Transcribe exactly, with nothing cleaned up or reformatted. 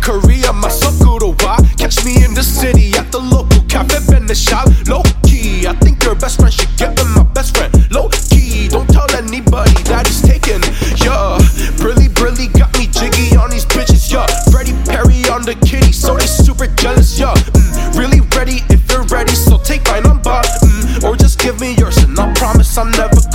Korea, my Sakura. Catch me in the city at the local cafe, in the shop. Low key, I think your best friend should get with my best friend. Low key, don't tell anybody that he's taken. Yeah, Brilly Brilly got me jiggy on these bitches. Yeah, Freddie Perry on the kitty, so they super jealous. Yeah, mm, really ready if you're ready, so take my number, mm, or just give me yours, and I promise I'm never